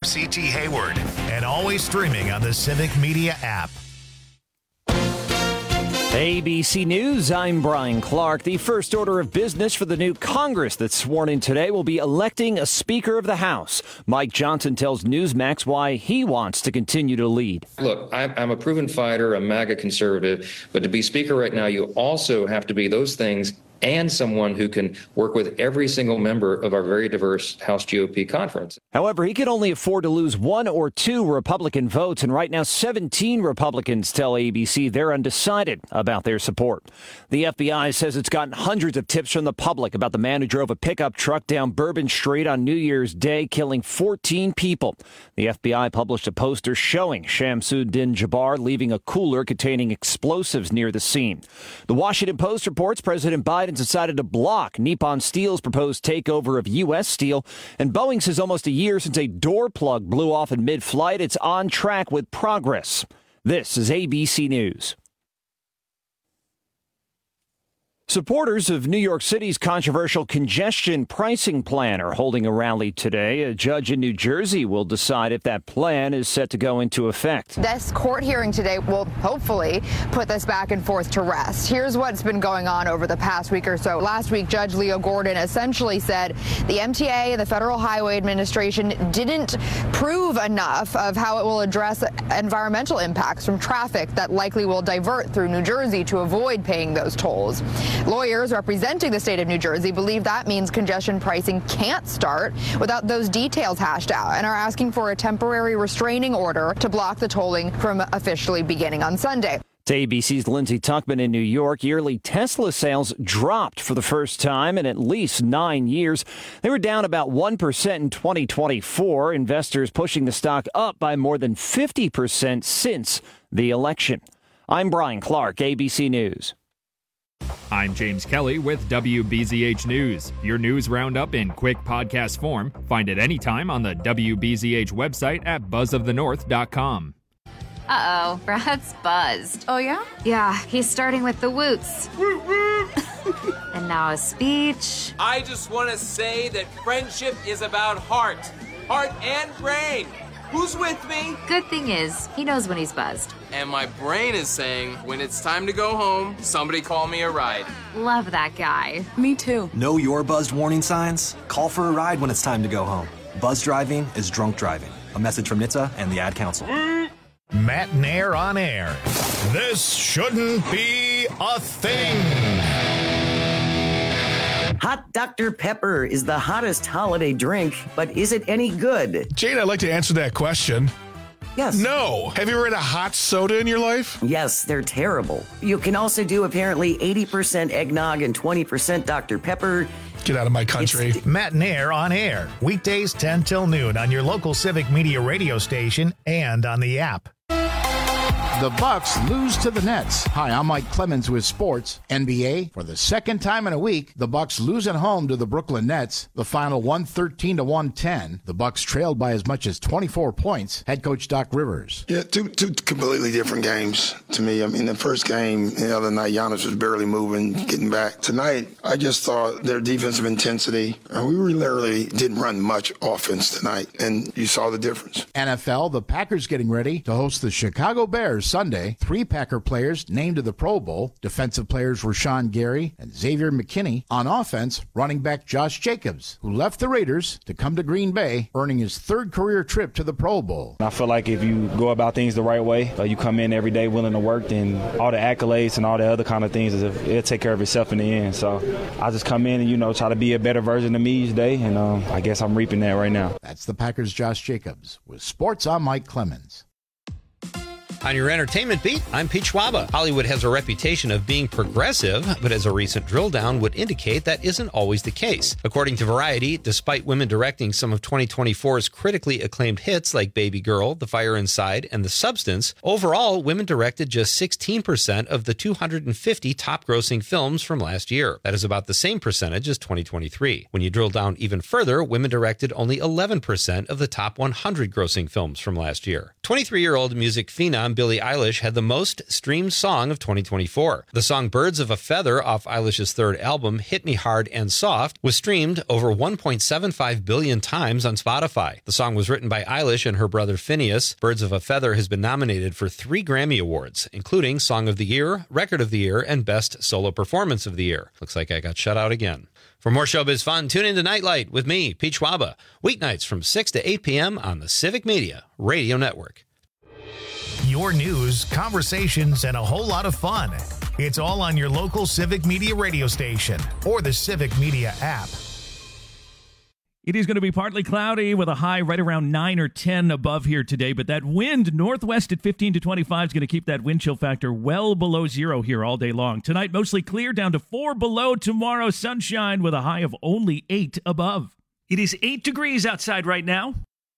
CT Hayward, and always streaming on the Civic Media app. ABC News, I'm Brian Clark. The first order of business for the new Congress that's sworn in today will be electing a Speaker of the House. Mike Johnson tells Newsmax why he wants to continue to lead. Look, I'm a proven fighter, a MAGA conservative, but to be Speaker right now, you also have to be those things and someone who can work with every single member of our very diverse House GOP conference. However, he can only afford to lose 1 or 2 Republican votes, and right now 17 Republicans tell ABC they're undecided about their support. The FBI says it's gotten hundreds of tips from the public about the man who drove a pickup truck down Bourbon Street on New Year's Day, killing 14 people. The FBI published a poster showing Shamsuddin Jabbar leaving a cooler containing explosives near the scene. The Washington Post reports President Biden decided to block Nippon Steel's proposed takeover of U.S. Steel, and Boeing says almost a year since a door plug blew off in mid-flight, it's on track with progress. This is ABC News. Supporters of New York City's controversial congestion pricing plan are holding a rally today. A judge in New Jersey will decide if that plan is set to go into effect. This court hearing today will hopefully put this back and forth to rest. Here's what's been going on over the past week or so. Last week, Judge Leo Gordon essentially said the MTA and the Federal Highway Administration didn't prove enough of how it will address environmental impacts from traffic that likely will divert through New Jersey to avoid paying those tolls. Lawyers representing the state of New Jersey believe that means congestion pricing can't start without those details hashed out and are asking for a temporary restraining order to block the tolling from officially beginning on Sunday. To ABC's Lindsay Tuckman in New York, yearly Tesla sales dropped for the first time in at least 9 years. They were down about 1% in 2024, investors pushing the stock up by more than 50% since the election. I'm Brian Clark, ABC News. I'm James Kelly with WBZH News. Your news roundup in quick podcast form. Find it anytime on the WBZH website at buzzofthenorth.com. Uh-oh, Brad's buzzed. Oh, yeah? Yeah, he's starting with the woots. And now a speech. I just want to say that friendship is about heart and brain. Who's with me? Good thing is, he knows when he's buzzed. And my brain is saying, when it's time to go home, somebody call me a ride. Love that guy. Me too. Know your buzzed warning signs? Call for a ride when it's time to go home. Buzz driving is drunk driving. A message from NHTSA and the Ad Council. Matt Nair on air. This shouldn't be a thing. Hot Dr. Pepper is the hottest holiday drink, but is it any good? Jane, I'd like to answer that question. Yes. No. Have you ever had a hot soda in your life? Yes, they're terrible. You can also do apparently 80% eggnog and 20% Dr. Pepper. Get out of my country. Matt Nair on air. Weekdays 10 till noon on your local Civic Media radio station and on the app. The Bucks lose to the Nets. Hi, I'm Mike Clemens with Sports. NBA, for the second time in a week, the Bucks lose at home to the Brooklyn Nets. The final 113-110. The Bucks trailed by as much as 24 points. Head coach Doc Rivers. Yeah, two completely different games to me. I mean, the first game, the other night, Giannis was barely moving, getting back. Tonight, I just thought their defensive intensity, we literally didn't run much offense tonight, and you saw the difference. NFL, the Packers getting ready to host the Chicago Bears Sunday. 3 Packer players named to the Pro Bowl. Defensive players Rashawn Gary and Xavier McKinney. On offense, running back Josh Jacobs, who left the Raiders to come to Green Bay, earning his 3rd career trip to the Pro Bowl. I feel like if you go about things the right way, you come in every day willing to work, then all the accolades and all the other kind of things, it'll take care of itself in the end. So I just come in and, try to be a better version of me each day, and I guess I'm reaping that right now. That's the Packers' Josh Jacobs. With Sports, I'm Mike Clemens. On your entertainment beat, I'm Pete Schwaba. Hollywood has a reputation of being progressive, but as a recent drill down would indicate, that isn't always the case. According to Variety, despite women directing some of 2024's critically acclaimed hits like Baby Girl, The Fire Inside, and The Substance, overall, women directed just 16% of the 250 top-grossing films from last year. That is about the same percentage as 2023. When you drill down even further, women directed only 11% of the top 100 grossing films from last year. 23-year-old music phenom Billie Eilish had the most streamed song of 2024. The song Birds of a Feather off Eilish's third album, Hit Me Hard and Soft, was streamed over 1.75 billion times on Spotify. The song was written by Eilish and her brother Phineas. Birds of a Feather has been nominated for 3 Grammy Awards, including Song of the Year, Record of the Year, and Best Solo Performance of the Year. Looks like I got shut out again. For more showbiz fun, tune into Nightlight with me, Pete Schwaba, weeknights from 6 to 8 p.m. on the Civic Media Radio Network. Your news, conversations, and a whole lot of fun. It's all on your local Civic Media radio station or the Civic Media app. It is going to be partly cloudy with a high right around 9 or 10 above here today, but that wind northwest at 15 to 25 is going to keep that wind chill factor well below 0 here all day long. Tonight, mostly clear, down to 4 below. Tomorrow, sunshine with a high of only 8 above. It is 8 degrees outside right now.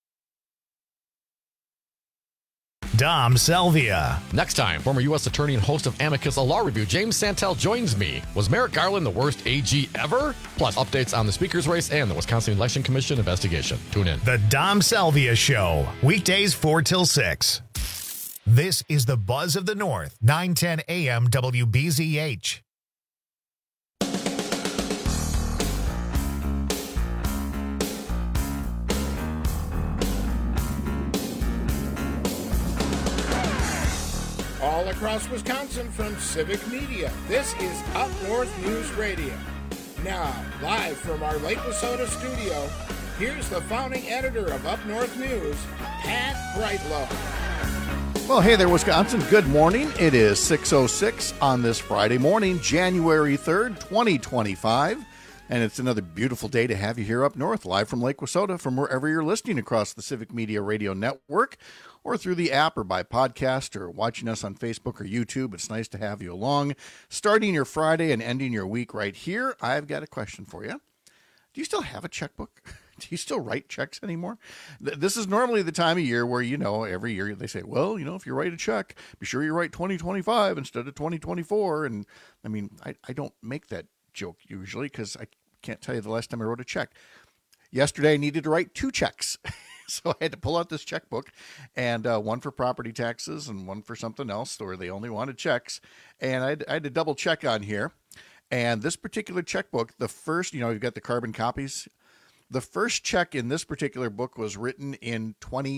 Dom Salvia. Next time, former U.S. Attorney and host of Amicus, a law review, James Santel joins me. Was Merrick Garland the worst AG ever? Plus, updates on the speaker's race and the Wisconsin Election Commission investigation. Tune in. The Dom Salvia Show, weekdays 4 till 6. This is the Buzz of the North, 910 a.m. WBZH. All across Wisconsin from Civic Media, this is Up North News Radio. Now, live from our Lake Wissota studio, here's the founding editor of Up North News, Pat Brightlow. Well, hey there, Wisconsin. Good morning. It is 6:06 on this Friday morning, January 3rd, 2025. And it's another beautiful day to have you here up north, live from Lake Wissota, from wherever you're listening across the Civic Media Radio Network, or through the app, or by podcast, or watching us on Facebook or YouTube. It's nice to have you along. Starting your Friday and ending your week right here, I've got a question for you. Do you still have a checkbook? Do you still write checks anymore? This is normally the time of year where, every year they say, well, if you write a check, be sure you write 2025 instead of 2024. And I mean, I don't make that joke usually because I can't tell you the last time I wrote a check. Yesterday, I needed to write 2 checks. So I had to pull out this checkbook, and one for property taxes and one for something else, or they only wanted checks. And I had to double check on here. And this particular checkbook, the first, you've got the carbon copies. The first check in this particular book was written in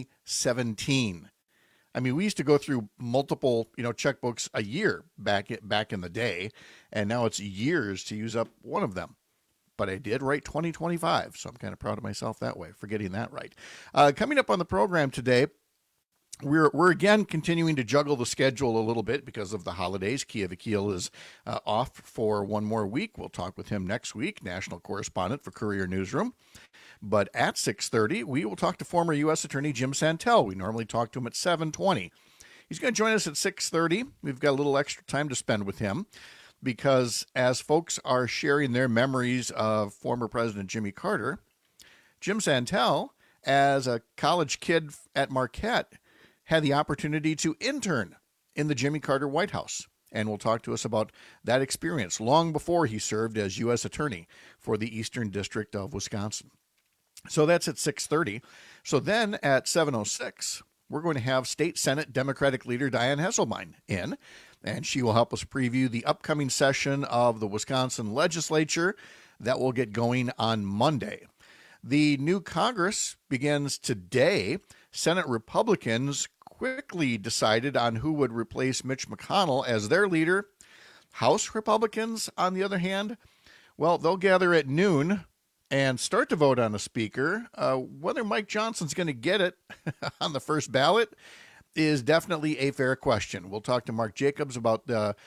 2017. I mean, we used to go through multiple, checkbooks a year back in the day, and now it's years to use up one of them. But I did write 2025, so I'm kind of proud of myself that way for getting that right. Coming up on the program today, we're again continuing to juggle the schedule a little bit because of the holidays. Kia Vakil is off for one more week. We'll talk with him next week, national correspondent for Courier Newsroom. But at 6:30, we will talk to former U.S. Attorney Jim Santel. We normally talk to him at 7:20. He's going to join us at 6:30. We've got a little extra time to spend with him, because as folks are sharing their memories of former President Jimmy Carter, Jim Santel, as a college kid at Marquette, had the opportunity to intern in the Jimmy Carter White House. And will talk to us about that experience long before he served as U.S. Attorney for the Eastern District of Wisconsin. So that's at 6:30. So then at 7:06, we're going to have State Senate Democratic leader Dianne Hesselbein in, and she will help us preview the upcoming session of the Wisconsin legislature that will get going on Monday. The new Congress begins today. Senate Republicans quickly decided on who would replace Mitch McConnell as their leader. House Republicans, on the other hand, well, they'll gather at noon and start to vote on a speaker. Whether Mike Johnson's going to get it on the first ballot is definitely a fair question. We'll talk to Mark Jacob about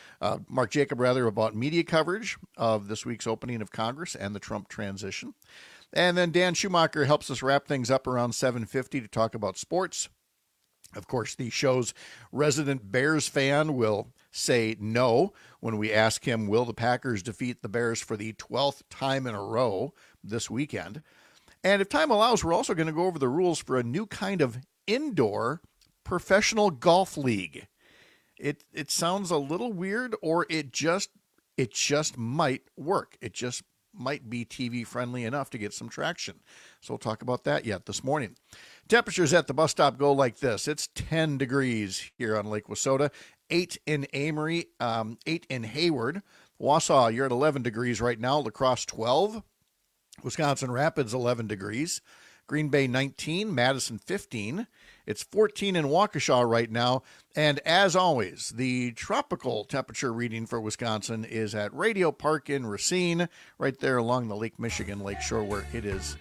media coverage of this week's opening of Congress and the Trump transition. And then Dan Schumacher helps us wrap things up around 7:50 to talk about sports. Of course, the show's resident Bears fan will say no when we ask him, will the Packers defeat the Bears for the 12th time in a row this weekend? And if time allows, we're also going to go over the rules for a new kind of indoor professional golf league. It sounds a little weird, or it just might work. It just might be TV friendly enough to get some traction. So we'll talk about that yet this morning. Temperatures at the bus stop go like this. It's 10 degrees here on Lake Wissota, 8 in Amory, 8 in Hayward. Wausau, you're at 11 degrees right now. La Crosse, 12. Wisconsin Rapids, 11 degrees. Green Bay, 19. Madison, 15. It's 14 in Waukesha right now. And as always, the tropical temperature reading for Wisconsin is at Radio Park in Racine, right there along the Lake Michigan lakeshore, where it is,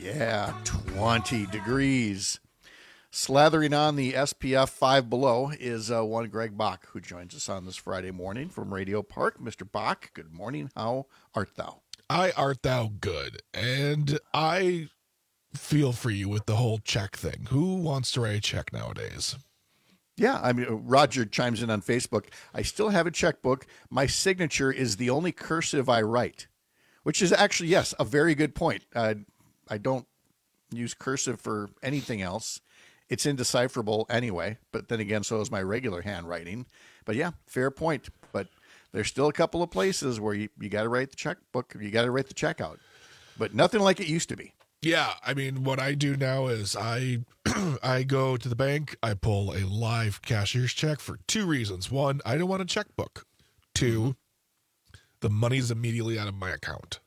20 degrees. Slathering on the SPF 5 below is one Greg Bach, who joins us on this Friday morning from Radio Park. Mr. Bach, good morning. How art thou? I art thou good, and I feel for you with the whole check thing. Who wants to write a check nowadays? Yeah, I mean, Roger chimes in on Facebook. I still have a checkbook. My signature is the only cursive I write, which is actually, yes, a very good point. I don't use cursive for anything else. It's indecipherable anyway, but then again, so is my regular handwriting. But yeah, fair point. But there's still a couple of places where you got to write the checkbook, you got to write the check out. But nothing like it used to be. Yeah, I mean, what I do now is I go to the bank, I pull a live cashier's check for two reasons. One, I don't want a checkbook. Two, the money's immediately out of my account.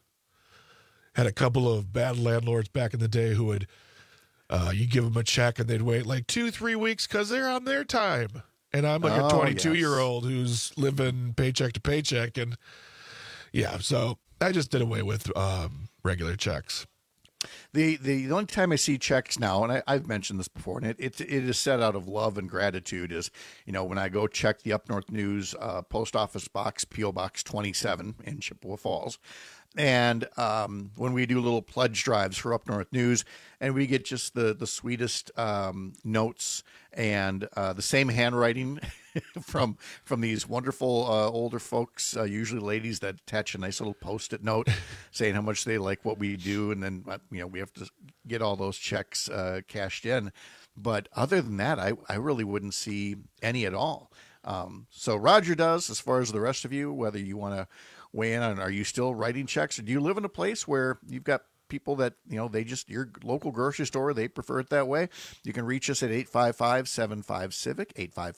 Had a couple of bad landlords back in the day who would, you give them a check and they'd wait like 2-3 weeks because they're on their time. And I'm like a 22-year-old who's living paycheck to paycheck. And yeah, so I just did away with regular checks. The only time I see checks now, and I've mentioned this before, and it is set out of love and gratitude, is, when I go check the Up North News post office box, P.O. Box 27 in Chippewa Falls. And when we do little pledge drives for Up North News, and we get just the sweetest notes and the same handwriting from these wonderful older folks, usually ladies, that attach a nice little Post-it note saying how much they like what we do, and then we have to get all those checks cashed in. But other than that, I really wouldn't see any at all. So Roger does. As far as the rest of you, whether you want to weigh in on, are you still writing checks, or do you live in a place where you've got people that, they just, your local grocery store, they prefer it that way? You can reach us at 855-75-CIVIC,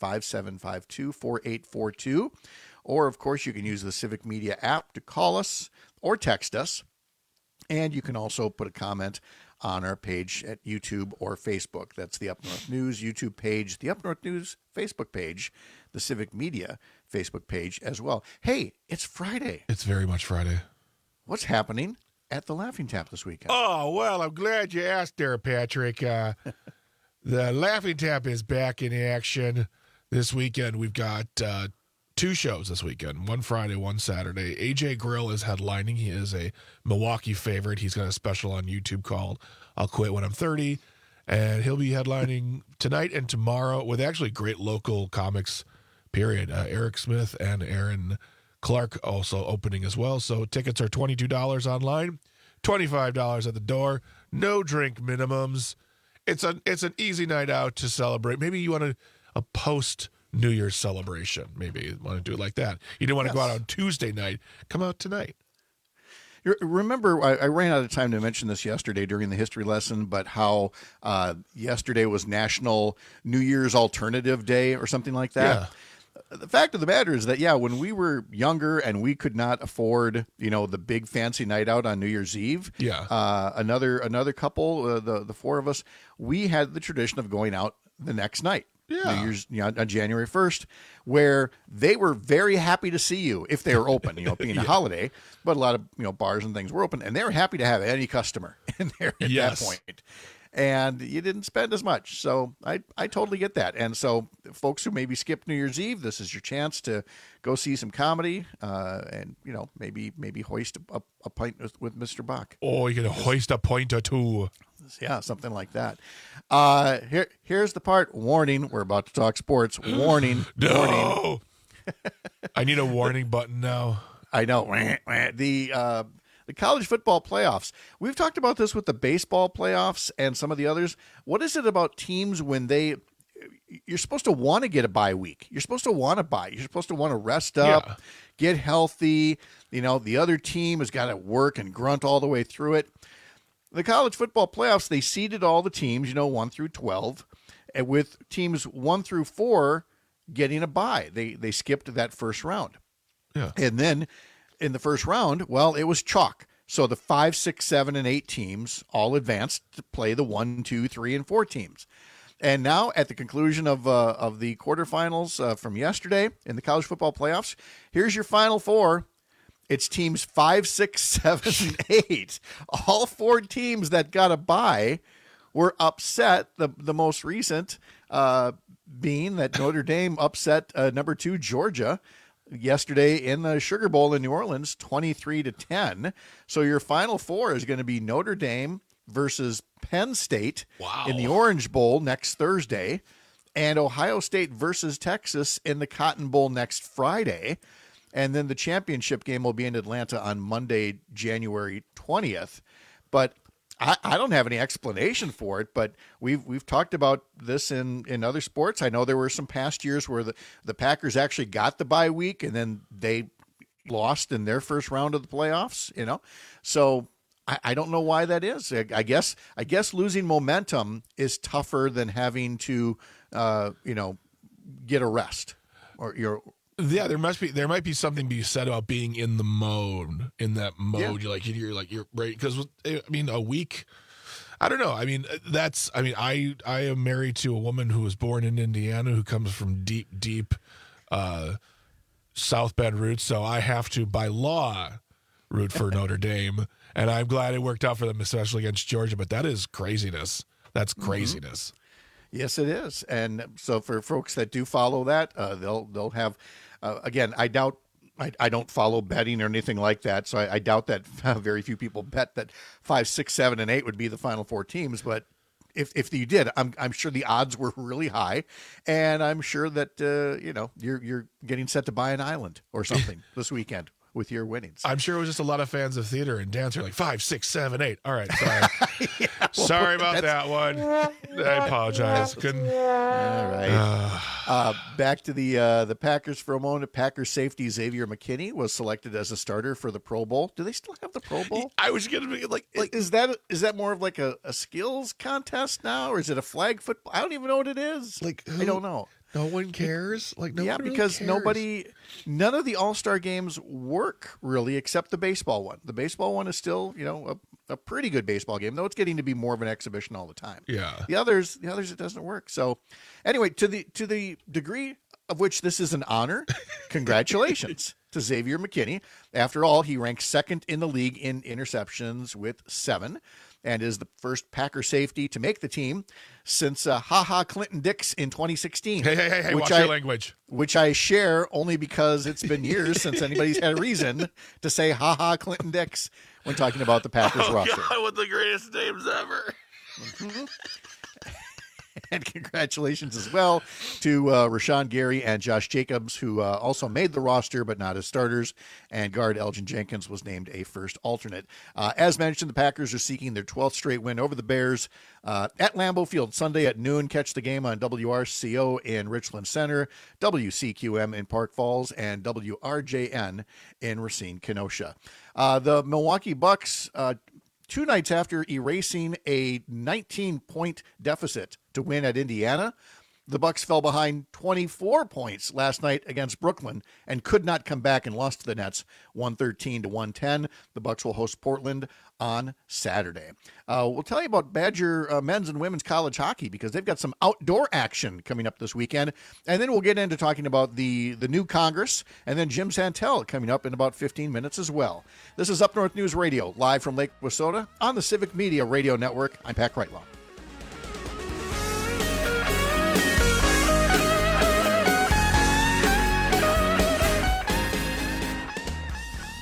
855-752-4842. Or, of course, you can use the Civic Media app to call us or text us. And you can also put a comment on our page at YouTube or Facebook. That's the Up North News YouTube page, the Up North News Facebook page, the Civic Media Facebook page as well. Hey, it's Friday. It's very much Friday. What's happening at the Laughing Tap this weekend? Oh, well, I'm glad you asked there, Patrick. The Laughing Tap is back in action this weekend. We've got two shows this weekend, one Friday, one Saturday. AJ Grill is headlining. He is a Milwaukee favorite. He's got a special on YouTube called I'll Quit When I'm 30. And he'll be headlining tonight and tomorrow with actually great local comics, period. Eric Smith and Aaron Clark also opening as well. So tickets are $22 online, $25 at the door. No drink minimums. It's an easy night out to celebrate. Maybe you want a post New Year's celebration. Maybe you want to do it like that. You didn't want to go out on Tuesday night. Come out tonight. Remember, I ran out of time to mention this yesterday during the history lesson, but how yesterday was National New Year's Alternative Day or something like that. Yeah. The fact of the matter is that, when we were younger and we could not afford, the big fancy night out on New Year's Eve, another couple, the four of us, we had the tradition of going out the next night. Yeah. New Year's, on January 1st, where they were very happy to see you if they were open, being a holiday, but a lot of, bars and things were open, and they were happy to have any customer in there at that point. And you didn't spend as much. So I totally get that. And so folks who maybe skip New Year's Eve, this is your chance to go see some comedy and, maybe hoist a pint with Mr. Bach. Oh, you're going to hoist a pint or two. Yeah, something like that. Here's the part. Warning. We're about to talk sports. Warning. No. Warning. I need a warning button now. I know. The college football playoffs. We've talked about this with the baseball playoffs and some of the others. What is it about teams when you're supposed to want to get a bye week? You're supposed to want to bye. You're supposed to want to rest up, get healthy. The other team has got to work and grunt all the way through it. the college football playoffs, they seeded all the teams, 1 through 12, and with teams 1 through 4 getting a bye. They skipped that first round. Yeah. And then in the first round, well, it was chalk. So the 5, 6, 7, and 8 teams all advanced to play the 1, 2, 3, and 4 teams. And now at the conclusion of the quarterfinals from yesterday in the college football playoffs, here's your final 4. It's teams 5, 6, 7, and 8. All 4 teams that got a bye were upset. The most recent being that Notre Dame upset number 2 Georgia yesterday in the Sugar Bowl in New Orleans, 23-10. So your final 4 is going to be Notre Dame versus Penn State in the Orange Bowl next Thursday, and Ohio State versus Texas in the Cotton Bowl next Friday. And then the championship game will be in Atlanta on Monday, January 20th. But I don't have any explanation for it, but we've talked about this in other sports. I know there were some past years where the Packers actually got the bye week and then they lost in their first round of the playoffs, So I don't know why that is. I guess losing momentum is tougher than having to get a rest or Yeah, there might be something to be said about being in the mode. In that mode, Yeah. you're right. Because a week, I don't know. I am married to a woman who was born in Indiana, who comes from deep South Bend roots. So I have to, by law, root for Notre Dame, and I'm glad it worked out for them, especially against Georgia. But that is craziness. That's craziness. Yes, it is. And so for folks that do follow that, they'll have, again, I doubt, I don't follow betting or anything like that. So I doubt that very few people bet that 5, 6, 7, and 8 would be the final 4 teams. But if you did, I'm sure the odds were really high. And I'm sure that, you're getting set to buy an island or something this weekend with your winnings. I'm sure it was just a lot of fans of theater and dance are like 5, 6, 7, 8. All right, sorry. Sorry about that one. I apologize. Couldn't. All right. Back to the Packers for a moment. Packers safety Xavier McKinney was selected as a starter for the Pro Bowl. Do they still have the Pro Bowl? I was going to be like, is that more of like a skills contest now, or is it a flag football? I don't even know what it is. I don't know. No one cares. Because none of the All-Star games work really, except the baseball one. The baseball one is still, a pretty good baseball game, though it's getting to be more of an exhibition all the time. Yeah. The others, it doesn't work. So, anyway, to the degree of which this is an honor, congratulations to Xavier McKinney. After all, he ranks second in the league in interceptions with 7. And is the first Packer safety to make the team since Clinton Dix in 2016. Hey, watch your language. Which I share only because it's been years since anybody's had a reason to say Clinton Dix when talking about the Packers roster. God, one of the greatest names ever. And congratulations as well to Rashawn Gary and Josh Jacobs, who also made the roster, but not as starters. And guard Elgin Jenkins was named a first alternate. As mentioned, the Packers are seeking their 12th straight win over the Bears at Lambeau Field Sunday at noon. Catch the game on WRCO in Richland Center, WCQM in Park Falls, and WRJN in Racine, Kenosha. The Milwaukee Bucks, 2 nights after erasing a 19-point deficit to win at Indiana, the Bucks fell behind 24 points last night against Brooklyn and could not come back and lost to the Nets 113-110. The Bucks will host Portland on Saturday. We'll tell you about Badger men's and women's college hockey because they've got some outdoor action coming up this weekend. And then we'll get into talking about the new Congress and then Jim Santel coming up in about 15 minutes as well. This is Up North News Radio, live from Lake Wissota on the Civic Media Radio Network. I'm Pat Kreitlaw.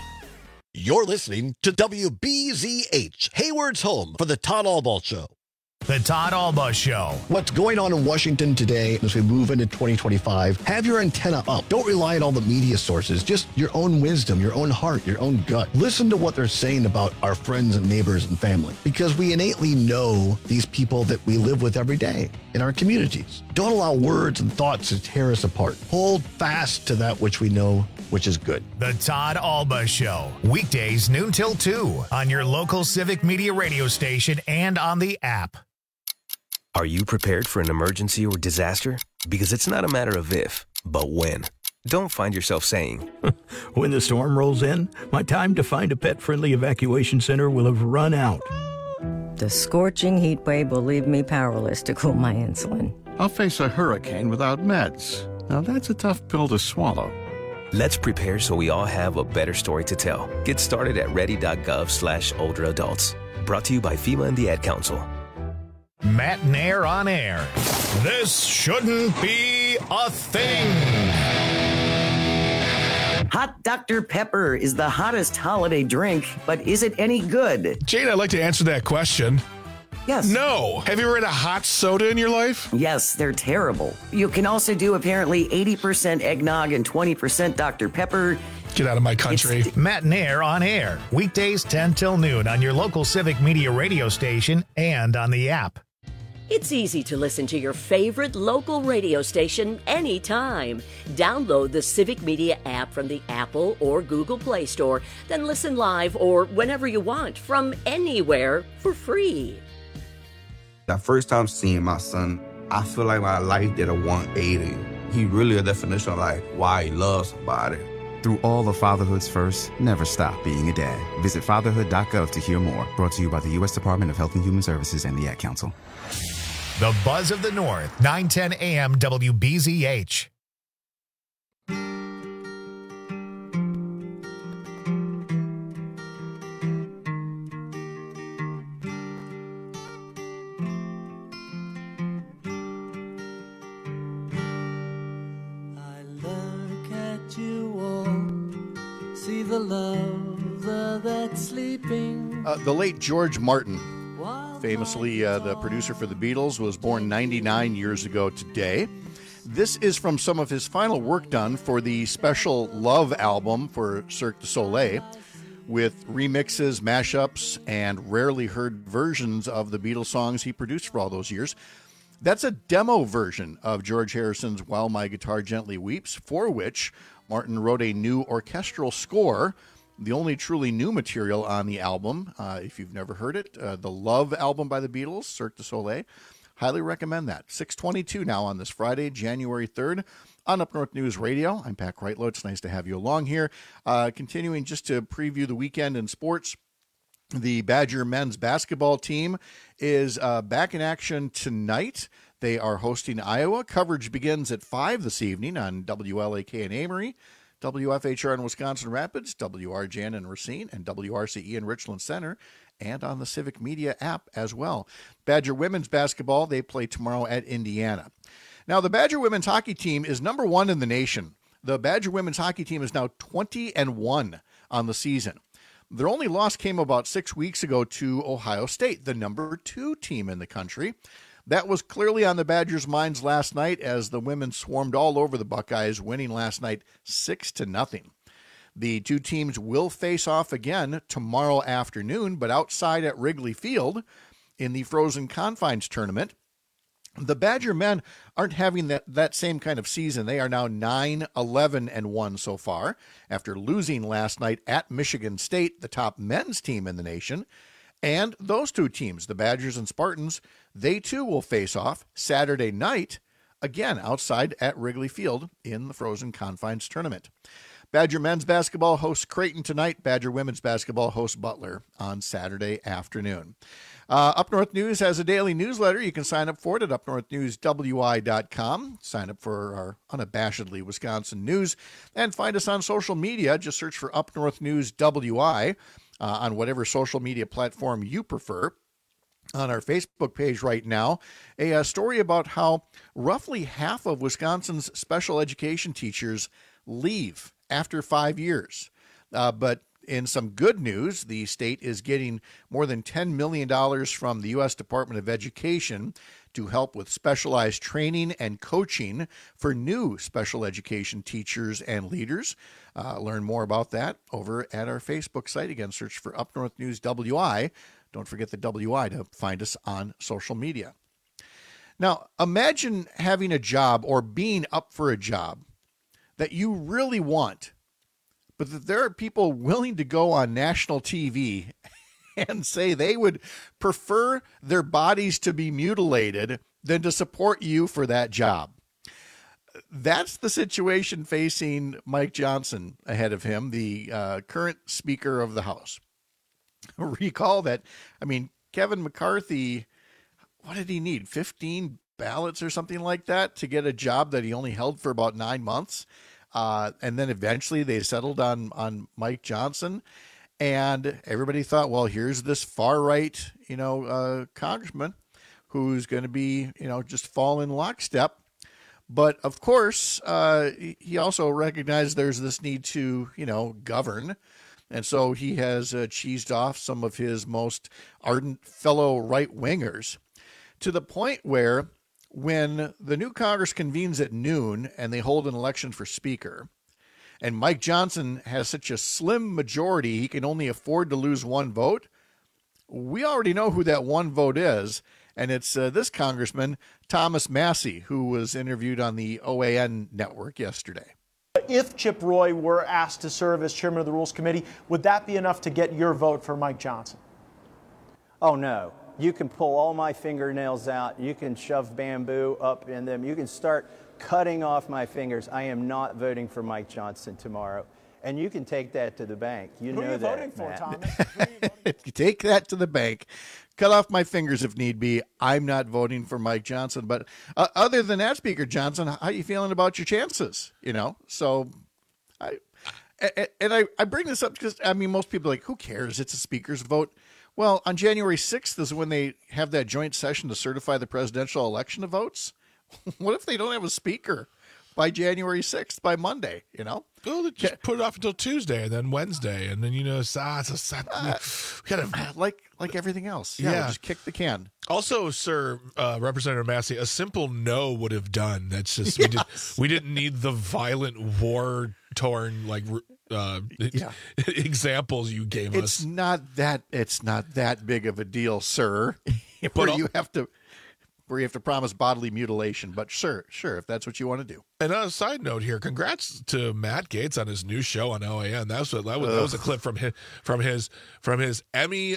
You're listening to WBZH, Hayward's home for the Todd Albaugh Show. The Todd Alba Show. What's going on in Washington today as we move into 2025? Have your antenna up. Don't rely on all the media sources. Just your own wisdom, your own heart, your own gut. Listen to what they're saying about our friends and neighbors and family, because we innately know these people that we live with every day in our communities. Don't allow words and thoughts to tear us apart. Hold fast to that which we know, which is good. The Todd Alba Show. Weekdays noon till 2 on your local Civic Media radio station and on the app. Are you prepared for an emergency or disaster? Because it's not a matter of if, but when. Don't find yourself saying, when the storm rolls in, my time to find a pet-friendly evacuation center will have run out. The scorching heat wave will leave me powerless to cool my insulin. I'll face a hurricane without meds. Now that's a tough pill to swallow. Let's prepare so we all have a better story to tell. Get started at ready.gov/older adults. Brought to you by FEMA and the Ad Council. Matt Nair on air. This shouldn't be a thing. Hot Dr. Pepper is the hottest holiday drink, but is it any good? Jane, I'd like to answer that question. Yes. No. Have you ever had a hot soda in your life? Yes, they're terrible. You can also do apparently 80% eggnog and 20% Dr. Pepper. Get out of my country. Matt Nair on air. Weekdays 10 till noon on your local Civic Media radio station and on the app. It's easy to listen to your favorite local radio station anytime. Download the Civic Media app from the Apple or Google Play Store, then listen live or whenever you want from anywhere for free. The first time seeing my son, I feel like my life did a 180. He really a definition of like why he loves somebody. Through all of fatherhood's first, never stop being a dad. Visit fatherhood.gov to hear more. Brought to you by the U.S. Department of Health and Human Services and the Ad Council. The Buzz of the North, 910 AM WBZH. The love that's sleeping. The late George Martin, famously the producer for the Beatles, was born 99 years ago today. This is from some of his final work done for the special Love album for Cirque du Soleil, with remixes, mashups, and rarely heard versions of the Beatles songs he produced for all those years. That's a demo version of George Harrison's While My Guitar Gently Weeps, for which Martin wrote a new orchestral score, the only truly new material on the album. If you've never heard it, the Love album by the Beatles, Cirque du Soleil. Highly recommend that. 6:22 now on this Friday, January 3rd, on Up North News Radio. I'm Pat Kreitlow. It's nice to have you along here. Continuing just to preview the weekend in sports, the Badger men's basketball team is back in action tonight. They are hosting Iowa. Coverage begins at 5 this evening on WLAK in Amory, WFHR in Wisconsin Rapids, WRJN in Racine, and WRCE in Richland Center, and on the Civic Media app as well. Badger women's basketball, they play tomorrow at Indiana. Now, the Badger women's hockey team is number 1 in the nation. The Badger women's hockey team is now 20-1 on the season. Their only loss came about 6 weeks ago to Ohio State, the number 2 team in the country. That was clearly on the Badgers' minds last night as the women swarmed all over the Buckeyes, winning last night 6-0. The two teams will face off again tomorrow afternoon, but outside at Wrigley Field in the Frozen Confines tournament. The Badger men aren't having that same kind of season. They are now 9-11-1 so far after losing last night at Michigan State, the top men's team in the nation. And those two teams, the Badgers and Spartans, they too will face off Saturday night, again outside at Wrigley Field in the Frozen Confines tournament. Badger men's basketball hosts Creighton tonight. Badger women's basketball hosts Butler on Saturday afternoon. Up North News has a daily newsletter. You can sign up for it at upnorthnewswi.com. Sign up for our unabashedly Wisconsin news and find us on social media. Just search for Up North News WI on whatever social media platform you prefer. On our Facebook page right now, a story about how roughly half of Wisconsin's special education teachers leave after 5 years. But in some good news, the state is getting more than $10 million from the U.S. Department of Education to help with specialized training and coaching for new special education teachers and leaders. Learn more about that over at our Facebook site. Again, search for Up North News WI. Don't forget the WI to find us on social media. Now, imagine having a job or being up for a job that you really want, but that there are people willing to go on national TV and say they would prefer their bodies to be mutilated than to support you for that job. That's the situation facing Mike Johnson ahead of him, the current Speaker of the House. Recall that, Kevin McCarthy, what did he need? 15 ballots or something like that to get a job that he only held for about 9 months. And then eventually they settled on Mike Johnson. And everybody thought, well, here's this far right, congressman who's going to be, just fall in lockstep. But of course, he also recognized there's this need to, govern. And so he has cheesed off some of his most ardent fellow right-wingers to the point where when the new Congress convenes at noon and they hold an election for Speaker, and Mike Johnson has such a slim majority he can only afford to lose one vote, we already know who that one vote is, and it's this Congressman, Thomas Massie, who was interviewed on the OAN network yesterday. If Chip Roy were asked to serve as chairman of the Rules Committee, would that be enough to get your vote for Mike Johnson? Oh, no. You can pull all my fingernails out. You can shove bamboo up in them. You can start cutting off my fingers. I am not voting for Mike Johnson tomorrow. And you can take that to the bank. You know that, Who are you voting for, Matt. Thomas? If you take that to the bank, cut off my fingers if need be, I'm not voting for Mike Johnson. But other than that, Speaker Johnson, how are you feeling about your chances? So I bring this up because, most people are like, who cares? It's a speaker's vote. Well, on January 6th is when they have that joint session to certify the presidential election of votes. What if they don't have a speaker by January 6th, by Monday, Well, they just put it off until Tuesday and then Wednesday. And then, like everything else. Yeah. We'll just kick the can. Also, sir, Representative Massey, a simple no would have done. That's just, we didn't need the violent war-torn, examples you gave us. It's not that big of a deal, sir, where you have to promise bodily mutilation. But sure, if that's what you want to do. And on a side note here, congrats to Matt Gaetz on his new show on OAN. That was a clip from his Emmy.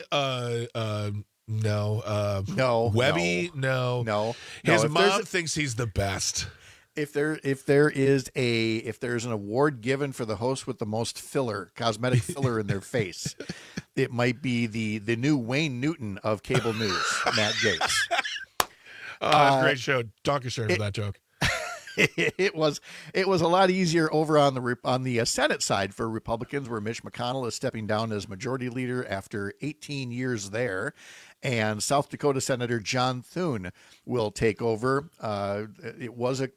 Webby. No. His mom thinks he's the best. If there's an award given for the host with the most cosmetic filler in their face, it might be the new Wayne Newton of cable news, Matt Gaetz. Great show. Donkey shirt for that joke. It was a lot easier over on the Senate side for Republicans, where Mitch McConnell is stepping down as majority leader after 18 years there, and South Dakota Senator John Thune will take over. There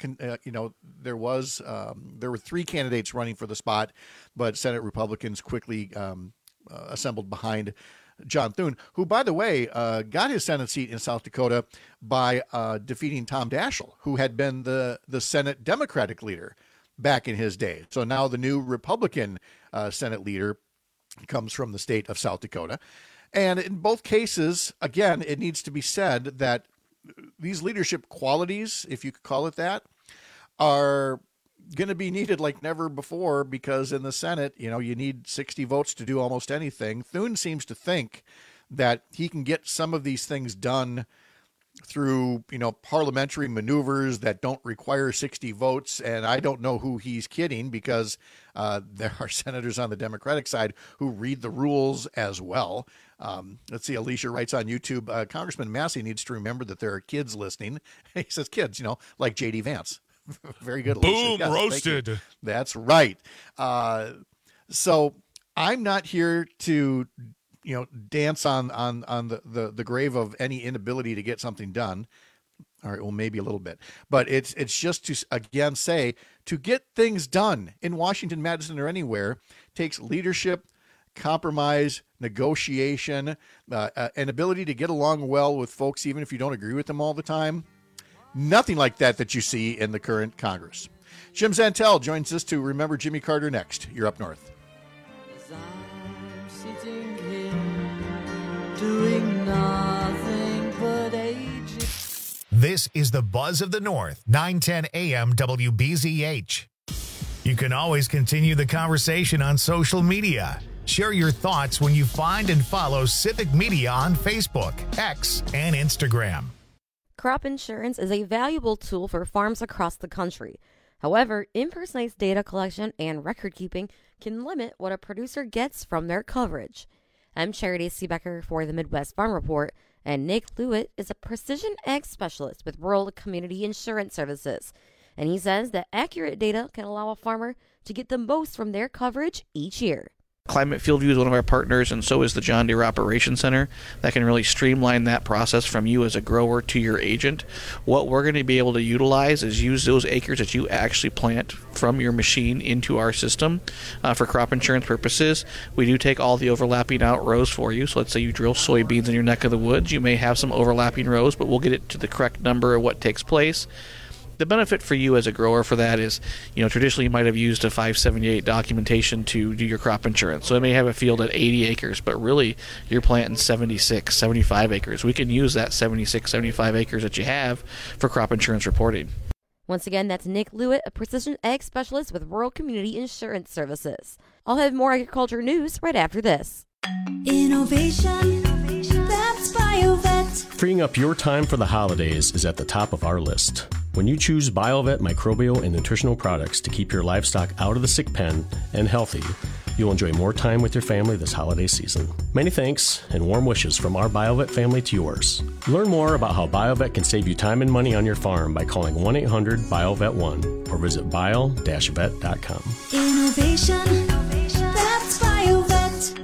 were three candidates running for the spot, but Senate Republicans quickly assembled behind John Thune, who, by the way, got his Senate seat in South Dakota by defeating Tom Daschle, who had been the Senate Democratic leader back in his day. So now the new Republican Senate leader comes from the state of South Dakota. And in both cases, again, it needs to be said that these leadership qualities, if you could call it that, are going to be needed like never before, because in the Senate, you need 60 votes to do almost anything. Thune seems to think that he can get some of these things done through, parliamentary maneuvers that don't require 60 votes. And I don't know who he's kidding, because there are senators on the Democratic side who read the rules as well. Let's see. Alicia writes on YouTube, Congressman Massey needs to remember that there are kids listening. He says kids, like J.D. Vance. Very good. Boom, yes, roasted. That's right. So I'm not here to, dance on the grave of any inability to get something done. All right, well, maybe a little bit, but it's just to again say, to get things done in Washington, Madison, or anywhere takes leadership, compromise, negotiation, an ability to get along well with folks, even if you don't agree with them all the time. Nothing like that you see in the current Congress. Jim Zantel joins us to Remember Jimmy Carter next. You're up north. As I'm sitting here doing nothing but aging. This is the Buzz of the North, 910 AM WBZH. You can always continue the conversation on social media. Share your thoughts when you find and follow Civic Media on Facebook, X, and Instagram. Crop insurance is a valuable tool for farms across the country. However, imprecise data collection and record keeping can limit what a producer gets from their coverage. I'm Charity Seebecker for the Midwest Farm Report, and Nick Lewitt is a precision ag specialist with Rural Community Insurance Services. And he says that accurate data can allow a farmer to get the most from their coverage each year. Climate FieldView is one of our partners, and so is the John Deere Operations Center. That can really streamline that process from you as a grower to your agent. What we're going to be able to utilize is use those acres that you actually plant from your machine into our system for crop insurance purposes. We do take all the overlapping out rows for you. So let's say you drill soybeans in your neck of the woods. You may have some overlapping rows, but we'll get it to the correct number of what takes place. The benefit for you as a grower for that is, traditionally you might have used a 578 documentation to do your crop insurance. So it may have a field at 80 acres, but really you're planting 76, 75 acres. We can use that 76, 75 acres that you have for crop insurance reporting. Once again, that's Nick Lewitt, a precision ag specialist with Rural Community Insurance Services. I'll have more agriculture news right after this. Innovation, that's BioVet. Freeing up your time for the holidays is at the top of our list. When you choose BioVet microbial and nutritional products to keep your livestock out of the sick pen and healthy, you'll enjoy more time with your family this holiday season. Many thanks and warm wishes from our BioVet family to yours. Learn more about how BioVet can save you time and money on your farm by calling 1-800-BioVet1 or visit bio-vet.com. Innovation, that's BioVet.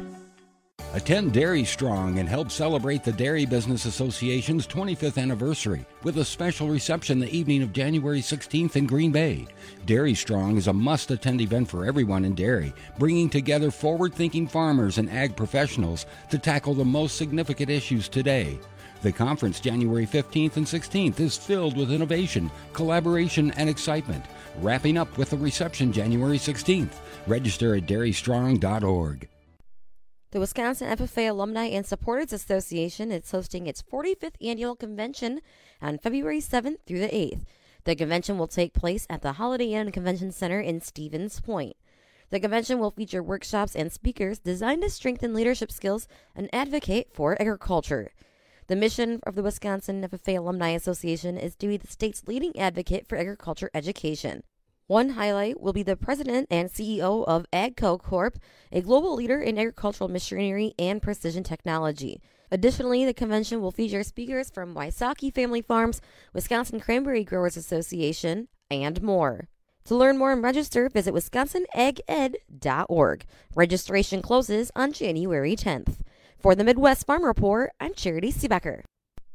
Attend Dairy Strong and help celebrate the Dairy Business Association's 25th anniversary with a special reception the evening of January 16th in Green Bay. Dairy Strong is a must-attend event for everyone in dairy, bringing together forward-thinking farmers and ag professionals to tackle the most significant issues today. The conference January 15th and 16th is filled with innovation, collaboration, and excitement, wrapping up with a reception January 16th. Register at dairystrong.org. The Wisconsin FFA Alumni and Supporters Association is hosting its 45th annual convention on February 7th through the 8th. The convention will take place at the Holiday Inn Convention Center in Stevens Point. The convention will feature workshops and speakers designed to strengthen leadership skills and advocate for agriculture. The mission of the Wisconsin FFA Alumni Association is to be the state's leading advocate for agriculture education. One highlight will be the president and CEO of AGCO Corp., a global leader in agricultural machinery and precision technology. Additionally, the convention will feature speakers from Wysocki Family Farms, Wisconsin Cranberry Growers Association, and more. To learn more and register, visit wisconsinaged.org. Registration closes on January 10th. For the Midwest Farm Report, I'm Charity Seebecker.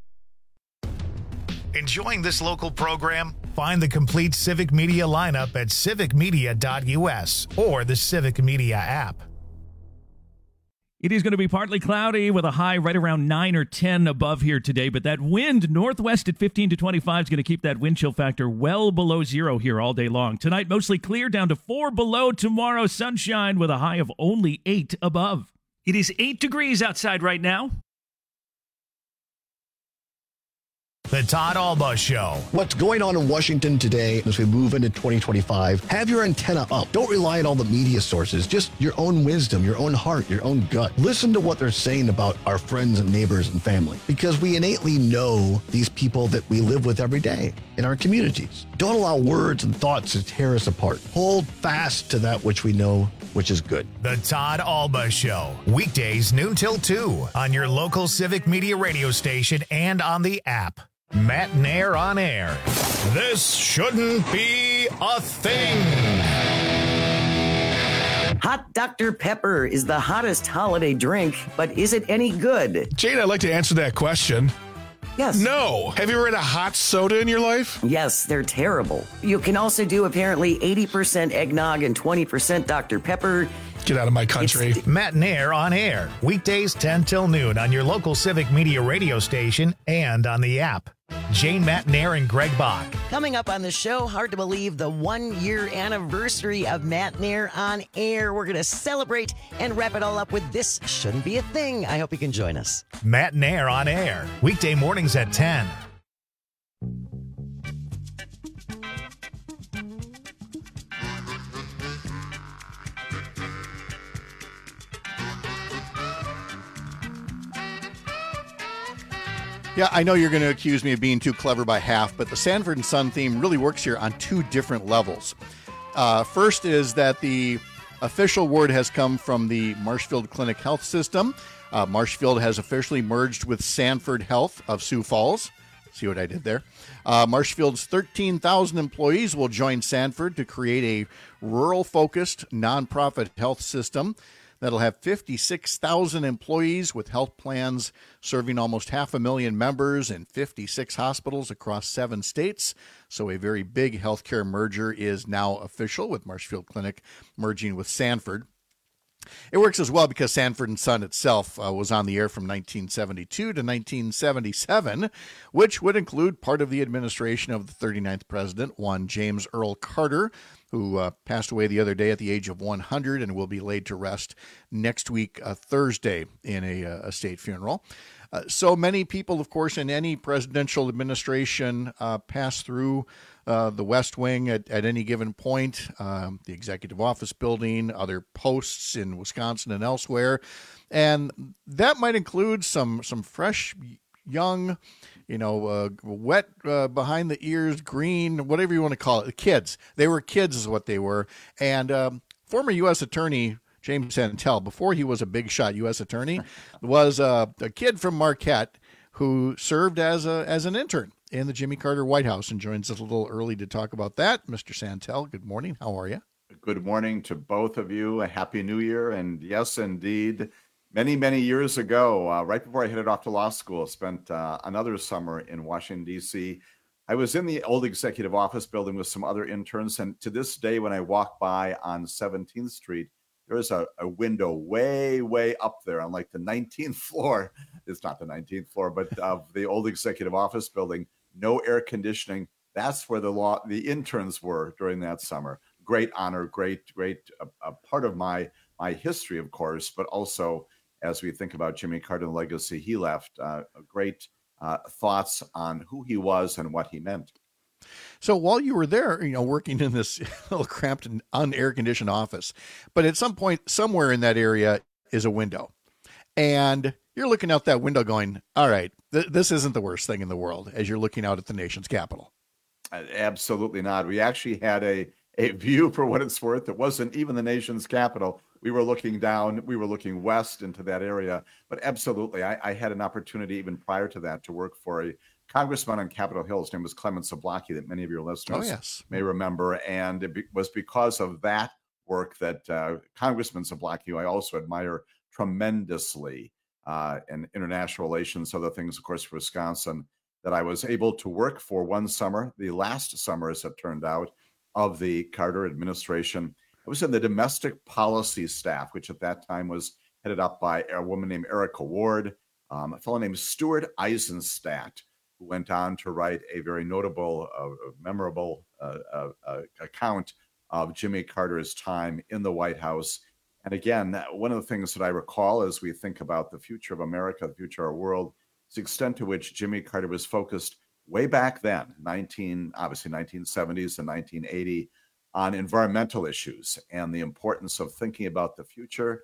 Enjoying this local program? Find the complete Civic Media lineup at civicmedia.us or the Civic Media app. It is going to be partly cloudy with a high right around 9 or 10 above here today, but that wind northwest at 15 to 25 is going to keep that wind chill factor well below zero here all day long. Tonight, mostly clear, down to 4 below. Tomorrow, sunshine with a high of only 8 above. It is 8 degrees outside right now. The Todd Alba Show. What's going on in Washington today as we move into 2025? Have your antenna up. Don't rely on all the media sources. Just your own wisdom, your own heart, your own gut. Listen to what they're saying about our friends and neighbors and family, because we innately know these people that we live with every day in our communities. Don't allow words and thoughts to tear us apart. Hold fast to that which we know, which is good. The Todd Alba Show. Weekdays noon till 2 on your local Civic Media radio station and on the app. Matt Nair on air. This shouldn't be a thing. Hot Dr. Pepper is the hottest holiday drink, but is it any good? Jade, I'd like to answer that question. Yes. No. Have you ever had a hot soda in your life? Yes, they're terrible. You can also do apparently 80% eggnog and 20% Dr. Pepper. Get out of my country. Matt Nair on air. Weekdays 10 till noon on your local Civic Media radio station and on the app. Jane, Matt Nair, and Greg Bach. Coming up on the show, hard to believe the 1-year anniversary of Matt Nair on air. We're going to celebrate and wrap it all up with This Shouldn't Be a Thing. I hope you can join us. Matt Nair on air. Weekday mornings at 10. Yeah, I know you're going to accuse me of being too clever by half, but the Sanford & Son theme really works here on two different levels. First is that the official word has come from the Marshfield Clinic Health System. Marshfield has officially merged with Sanford Health of Sioux Falls. See what I did there? Marshfield's 13,000 employees will join Sanford to create a rural-focused nonprofit health system that'll have 56,000 employees with health plans serving almost 500,000 members in 56 hospitals across 7 states. So a very big healthcare merger is now official, with Marshfield Clinic merging with Sanford. It works as well because Sanford & Son itself was on the air from 1972 to 1977, which would include part of the administration of the 39th president, one James Earl Carter, who passed away the other day at the age of 100 and will be laid to rest next week, Thursday, in a state funeral. So many people, of course, in any presidential administration pass through the West Wing at any given point, the Executive Office Building, other posts in Wisconsin and elsewhere. And that might include some fresh, young, wet behind the ears, green, whatever you want to call it, kids. They were kids is what they were. And former U.S. Attorney James Santel, before he was a big shot U.S. attorney, was a kid from Marquette who served as an intern in the Jimmy Carter White House and joins us a little early to talk about that. Mr. Santel, good morning. How are you? Good morning to both of you. A happy new year. And yes, indeed, many, many years ago, right before I headed off to law school, spent another summer in Washington, D.C. I was in the old executive office building with some other interns. And to this day, when I walk by on 17th Street, there is a window way, way up there on like the 19th floor. It's not the 19th floor, but of the old executive office building. No air conditioning. That's where the interns were during that summer. Great honor, great part of my history, of course, but also as we think about Jimmy Carter and the legacy he left, great thoughts on who he was and what he meant. So while you were there, working in this little cramped and unair-conditioned office, but at some point, somewhere in that area is a window. And you're looking out that window going, all right, this isn't the worst thing in the world as you're looking out at the nation's capital. Absolutely not. We actually had a view, for what it's worth. It wasn't even the nation's capital. We were looking down, we were looking west into that area. But absolutely, I had an opportunity even prior to that to work for a congressman on Capitol Hill. His name was Clement Zablocki, that many of your listeners may remember. And it was because of that work that Congressman Zablocki, who I also admire tremendously, in international relations, other things, of course, for Wisconsin, that I was able to work for one summer, the last summer, as it turned out, of the Carter administration. I was in the domestic policy staff, which at that time was headed up by a woman named Erica Ward, a fellow named Stuart Eisenstadt, who went on to write a very notable, memorable account of Jimmy Carter's time in the White House. And again, one of the things that I recall as we think about the future of America, the future of our world, is the extent to which Jimmy Carter was focused way back then, 1970s and 1980, on environmental issues and the importance of thinking about the future.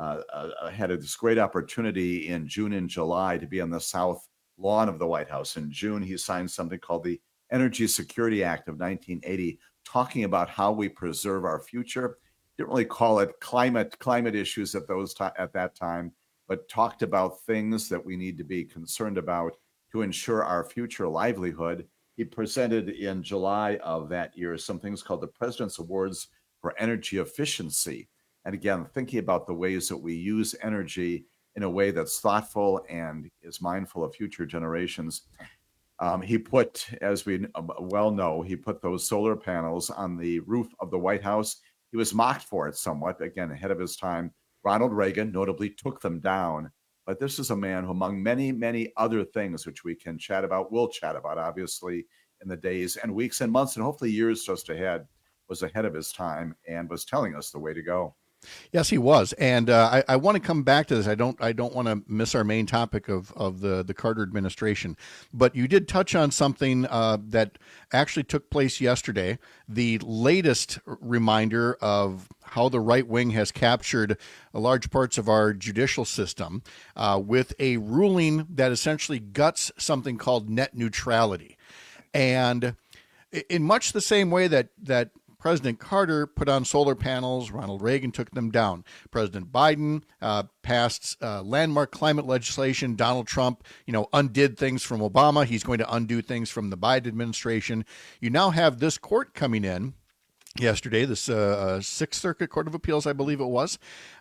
I had this great opportunity in June and July to be on the south lawn of the White House. In June, he signed something called the Energy Security Act of 1980, talking about how we preserve our future. Didn't really call it climate issues at that time, but talked about things that we need to be concerned about to ensure our future livelihood. He presented in July of that year some things called the President's Awards for Energy Efficiency. And again, thinking about the ways that we use energy in a way that's thoughtful and is mindful of future generations. He put, as we well know, he put those solar panels on the roof of the White House. He was mocked for it somewhat, again, ahead of his time. Ronald Reagan notably took them down. But this is a man who, among many, many other things, which we can chat about, will chat about, obviously, in the days and weeks and months and hopefully years just ahead, was ahead of his time and was telling us the way to go. Yes, he was, and I want to come back to this. I don't want to miss our main topic of the Carter administration. But you did touch on something that actually took place yesterday. The latest reminder of how the right wing has captured large parts of our judicial system with a ruling that essentially guts something called net neutrality, and in much the same way that President Carter put on solar panels, Ronald Reagan took them down. President Biden passed landmark climate legislation. Donald Trump, undid things from Obama. He's going to undo things from the Biden administration. You now have this court coming in yesterday, this Sixth Circuit Court of Appeals, I believe it was,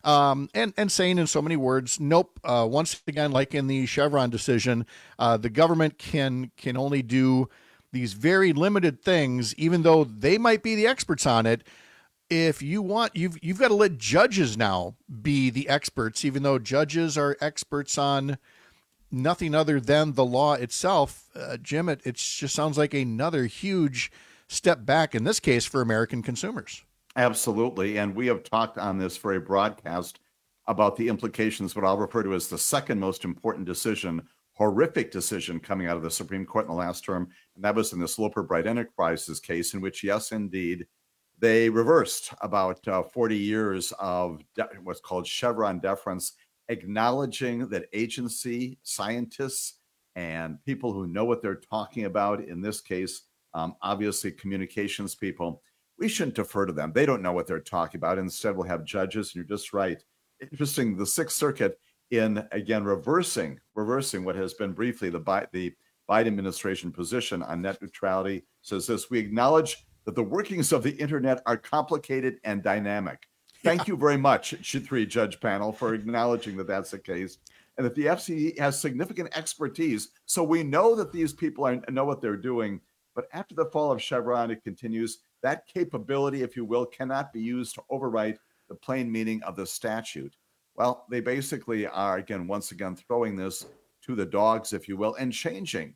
and saying in so many words, nope, once again, like in the Chevron decision, the government can only do these very limited things, even though they might be the experts on it. If you want, you've got to let judges now be the experts, even though judges are experts on nothing other than the law itself. Jim, it just sounds like another huge step back, in this case, for American consumers. Absolutely. And we have talked on this very broadcast about the implications, what I'll refer to as the second most important decision, horrific decision coming out of the Supreme Court in the last term, and that was in the Sloper Bright Enterprises case, in which, yes, indeed, they reversed about 40 years of what's called Chevron deference, acknowledging that agency scientists and people who know what they're talking about, in this case, obviously communications people, we shouldn't defer to them. They don't know what they're talking about. Instead, we'll have judges, and you're just right. Interesting, the Sixth Circuit, in, again, reversing what has been briefly the Biden administration position on net neutrality, says this: we acknowledge that the workings of the internet are complicated and dynamic. Thank you very much, three-judge panel, for acknowledging that that's the case, and that the FCC has significant expertise, so we know that these people know what they're doing. But after the fall of Chevron, it continues, that capability, if you will, cannot be used to overwrite the plain meaning of the statute. Well, they basically are, once again, throwing this to the dogs, if you will, and changing,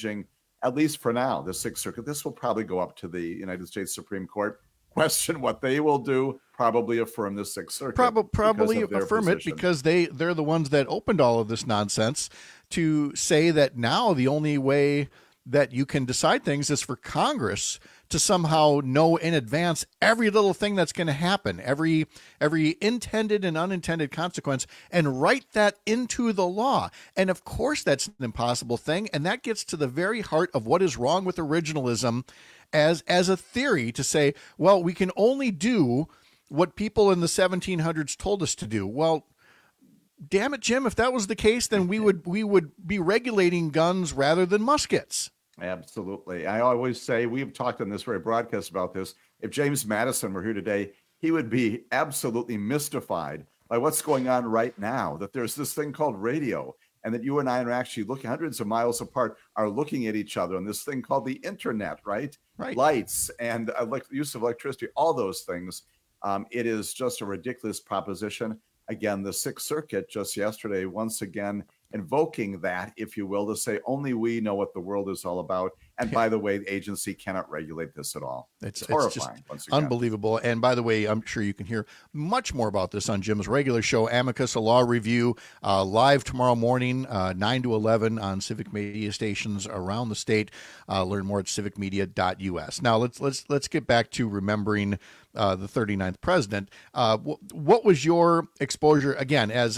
at least for now, the Sixth Circuit. This will probably go up to the United States Supreme Court, question what they will do, probably affirm the Sixth Circuit. Probably affirm it, because they're the ones that opened all of this nonsense, to say that now the only way that you can decide things is for Congress to somehow know in advance every little thing that's going to happen, every intended and unintended consequence, and write that into the law. And of course, that's an impossible thing. And that gets to the very heart of what is wrong with originalism as a theory, to say, well, we can only do what people in the 1700s told us to do. Well, damn it, Jim, if that was the case, then we would be regulating guns rather than muskets. Absolutely. I always say, we've talked on this very broadcast about this, if James Madison were here today, he would be absolutely mystified by what's going on right now, that there's this thing called radio, and that you and I are actually looking hundreds of miles apart, are looking at each other on this thing called the internet, right? Lights and use of electricity, all those things. It is just a ridiculous proposition. Again, the Sixth Circuit just yesterday, once again, invoking that, if you will, to say only we know what the world is all about. And by the way, the agency cannot regulate this at all. It's horrifying. It's just unbelievable. And by the way, I'm sure you can hear much more about this on Jim's regular show, Amicus, a law review, live tomorrow morning, 9 to 11 on civic media stations around the state. Learn more at civicmedia.us. Now let's get back to remembering the 39th president. What was your exposure, again, as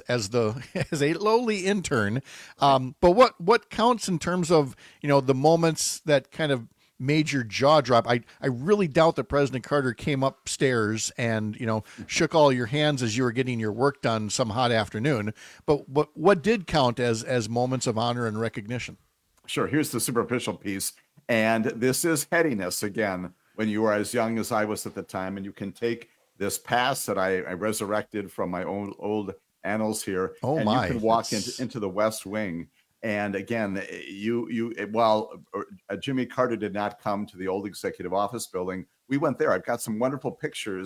a lowly intern? But what counts in terms of, the moments that kind of made your jaw drop? I really doubt that President Carter came upstairs and, shook all your hands as you were getting your work done some hot afternoon. But what did count as moments of honor and recognition? Sure. Here's the superficial piece. And this is headiness again. When you were as young as I was at the time, and you can take this past that I resurrected from my own old annals here, you can walk into the West Wing. And again, while Jimmy Carter did not come to the old executive office building, we went there. I've got some wonderful pictures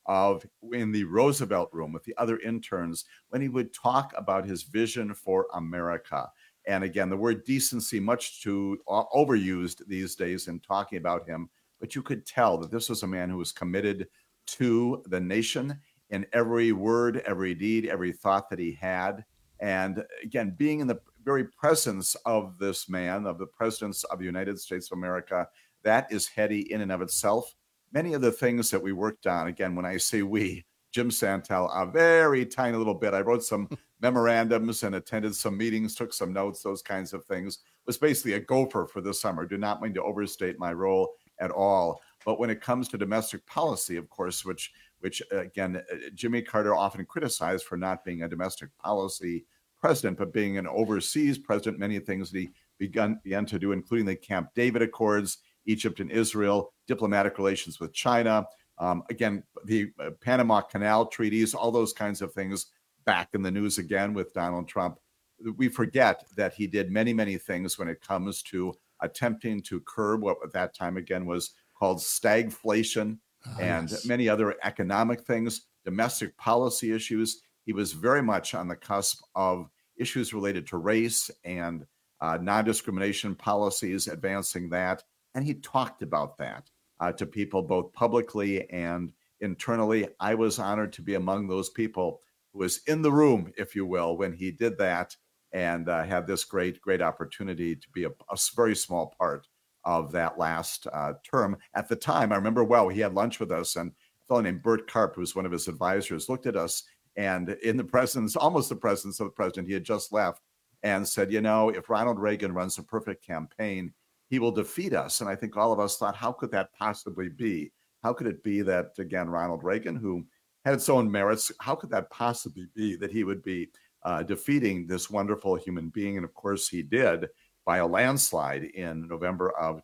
of in the Roosevelt room with the other interns when he would talk about his vision for America. And again, the word decency much too overused these days in talking about him, but you could tell that this was a man who was committed to the nation in every word, every deed, every thought that he had. And again, being in the very presence of this man, of the presidents of the United States of America, that is heady in and of itself. Many of the things that we worked on, again, when I say we, Jim Santel, a very tiny little bit. I wrote some memorandums and attended some meetings, took some notes, those kinds of things. Was basically a gopher for the summer. Do not mean to overstate my role at all. But when it comes to domestic policy, of course, which again, Jimmy Carter often criticized for not being a domestic policy president, but being an overseas president, many things that he began to do, including the Camp David Accords, Egypt and Israel, diplomatic relations with China, again, the Panama Canal treaties, all those kinds of things back in the news again with Donald Trump. We forget that he did many, many things when it comes to attempting to curb what at that time, again, was called stagflation and many other economic things, domestic policy issues. He was very much on the cusp of issues related to race and non-discrimination policies, advancing that. And he talked about that to people both publicly and internally. I was honored to be among those people who was in the room, if you will, when he did that and had this great opportunity to be a very small part of that last term. At the time, I remember well, he had lunch with us, and a fellow named Bert Karp, who was one of his advisors, looked at us and in the presence, almost the presence of the president, he had just left, and said, you know, if Ronald Reagan runs a perfect campaign, he will defeat us. And I think all of us thought, how could that possibly be? How could it be that, again, Ronald Reagan, who had its own merits, how could that possibly be that he would be defeating this wonderful human being? And of course, he did by a landslide in November of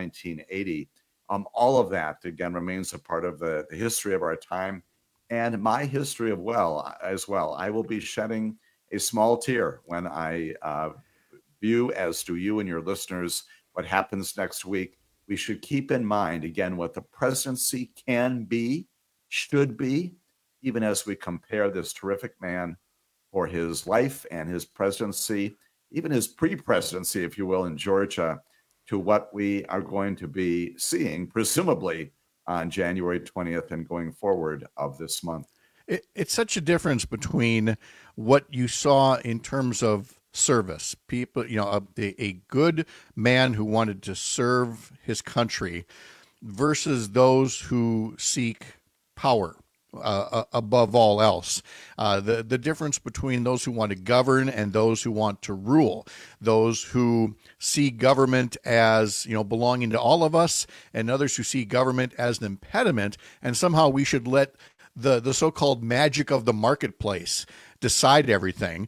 1980. All of that, again, remains a part of the history of our time and my history as well. I will be shedding a small tear when I view, as do you and your listeners, what happens next week. We should keep in mind, again, what the presidency can be, should be, even as we compare this terrific man for his life and his presidency, even his pre-presidency, if you will, in Georgia, to what we are going to be seeing, presumably, on January 20th and going forward of this month. It's such a difference between what you saw in terms of service. People, a good man who wanted to serve his country versus those who seek power above all else. The difference between those who want to govern and those who want to rule, those who see government as, belonging to all of us, and others who see government as an impediment, and somehow we should let the so-called magic of the marketplace decide everything.